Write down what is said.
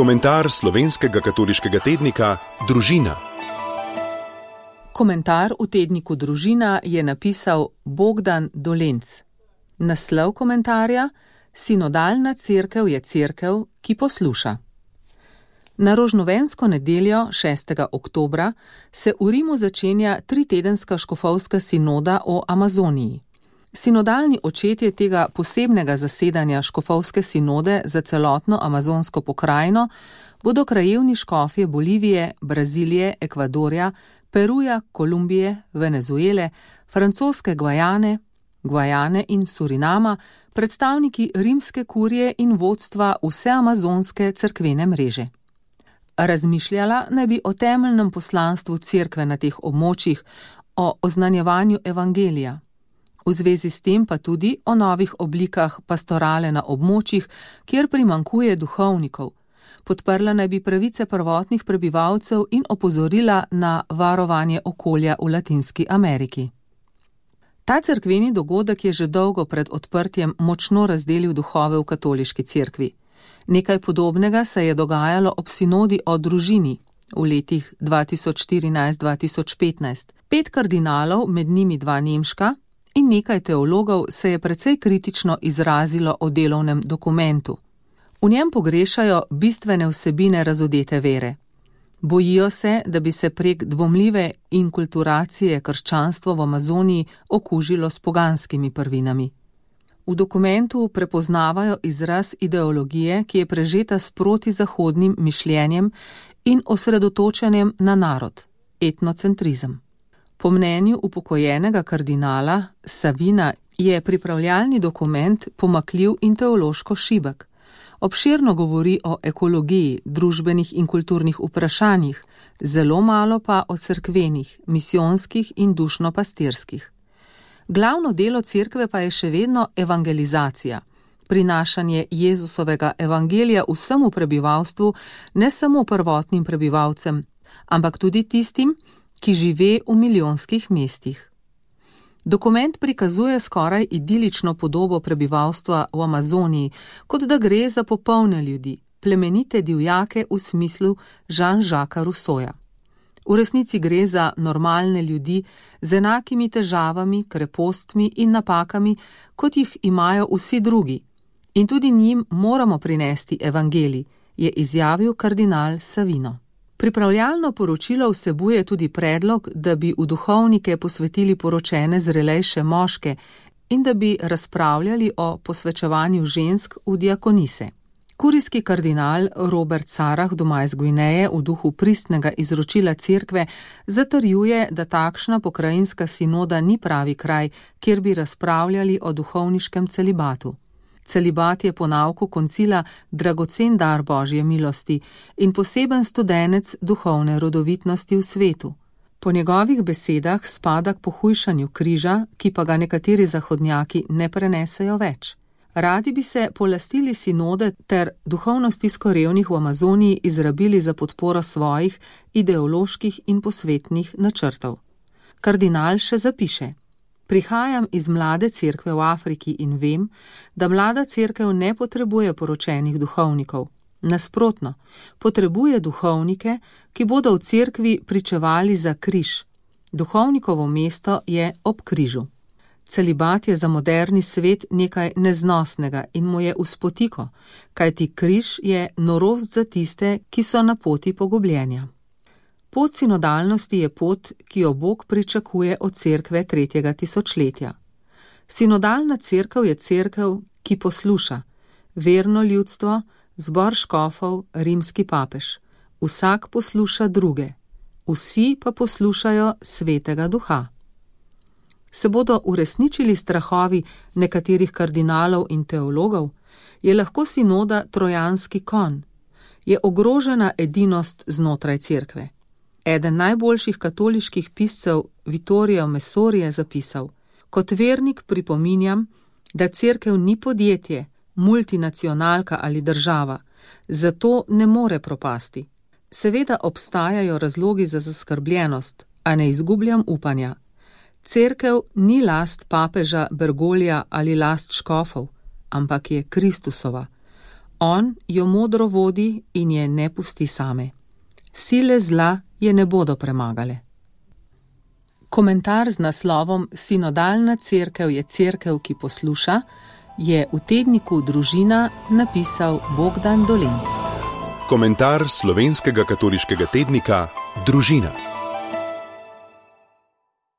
Komentar slovenskega katoliškega tednika Družina. Komentar v tedniku Družina je napisal Bogdan Dolenc. Naslov komentarja: Sinodalna cerkev je cerkev, ki posluša. Na rožnovensko nedeljo 6. oktobra se v Rimu začenja tritedenska škofovska sinoda o Amazoniji. Sinodalni očetje tega posebnega zasedanja škofovske sinode za celotno amazonsko pokrajino bodo krajevni škofje Bolivije, Brazilije, Ekvadorja, Peruja, Kolumbije, Venezuele, francoske Gvajane in Surinama, predstavniki rimske kurije in vodstva vse amazonske cerkvene mreže. Razmišljala naj bi o temeljnem poslanstvu cerkve na teh območjih, o oznanjevanju evangelija. V zvezi s tem pa tudi o novih oblikah pastorale na območjih, kjer primanjkuje duhovnikov. Podprla naj bi pravice prvotnih prebivalcev in opozorila na varovanje okolja v Latinski Ameriki. Ta cerkveni dogodek je že dolgo pred odprtjem močno razdelil duhove v katoliški cerkvi. Nekaj podobnega se je dogajalo ob sinodi o družini v letih 2014-2015. 5 kardinalov, med njimi 2 nemška, in nekaj teologov se je precej kritično izrazilo o delovnem dokumentu. V njem pogrešajo bistvene vsebine razodete vere. Bojijo se, da bi se prek dvomljive inkulturacije krščanstvo v Amazoniji okužilo s poganskimi prvinami. V dokumentu prepoznavajo izraz ideologije, ki je prežeta s protizahodnim mišljenjem in osredotočenjem na narod, etnocentrizem. Po mnenju upokojenega kardinala Savina je pripravljalni dokument pomakljiv in teološko šibek. Obširno govori o ekologiji, družbenih in kulturnih vprašanjih, zelo malo pa o cerkvenih, misijonskih in dušno-pastirskih. Glavno delo cerkve pa je še vedno evangelizacija, prinašanje Jezusovega evangelija vsemu prebivalstvu, ne samo prvotnim prebivalcem, ampak tudi tistim, ki žive v milijonskih mestih. Dokument prikazuje skoraj idilično podobo prebivalstva v Amazoniji, kot da gre za popolne ljudi, plemenite divjake v smislu Jean-Jacquesa Rousseauja. V resnici gre za normalne ljudi z enakimi težavami, krepostmi in napakami, kot jih imajo vsi drugi. In tudi njim moramo prinesti evangelij, je izjavil kardinal Savino. Pripravljalno poročilo vsebuje tudi predlog, da bi v duhovnike posvetili poročene zrelejše moške in da bi razpravljali o posvečevanju žensk v diakonise. Kurijski kardinal Robert Sarah doma iz Gvineje v duhu pristnega izročila cerkve zatrjuje, da takšna pokrajinska sinoda ni pravi kraj, kjer bi razpravljali o duhovniškem celibatu. Celibat je po nauku koncila dragocen dar Božje milosti in poseben studenec duhovne rodovitnosti v svetu. Po njegovih besedah spada k pohujšanju križa, ki pa ga nekateri zahodnjaki ne prenesejo več. Radi bi se polastili sinode ter duhovno stisko revnih v Amazoniji izrabili za podporo svojih ideoloških in posvetnih načrtov. Kardinal še zapiše: Prihajam iz mlade cerkve v Afriki in vem, da mlada cerkev ne potrebuje poročenih duhovnikov. Nasprotno, potrebuje duhovnike, ki bodo v cerkvi pričevali za križ. Duhovnikovo mesto je ob križu. Celibat je za moderni svet nekaj neznosnega in mu je v spotiko, kajti križ je norost za tiste, ki so na poti pogubljenja. Pot sinodalnosti je pot, ki jo Bog pričakuje od cerkve 3. tisočletja. Sinodalna cerkev je cerkev, ki posluša, verno ljudstvo, zbor škofov, rimski papež. Vsak posluša druge, vsi pa poslušajo Svetega Duha. Se bodo uresničili strahovi nekaterih kardinalov in teologov? Je lahko sinoda trojanski konj? Je ogrožena edinost znotraj cerkve? Eden najboljših katoliških piscev Vittorio Messori je zapisal: Kot vernik pripominjam, da cerkev ni podjetje, multinacionalka ali država, zato ne more propasti. Seveda obstajajo razlogi za zaskrbljenost, a ne izgubljam upanja. Cerkev ni last papeža Bergoglija ali last škofov, ampak je Kristusova. On jo modro vodi in je ne pusti same. Sile zla je ne bodo premagale. Komentar z naslovom Sinodalna cerkev je cerkev, ki posluša, je v tedniku Družina napisal Bogdan Dolenc. Komentar slovenskega katoliškega tednika Družina.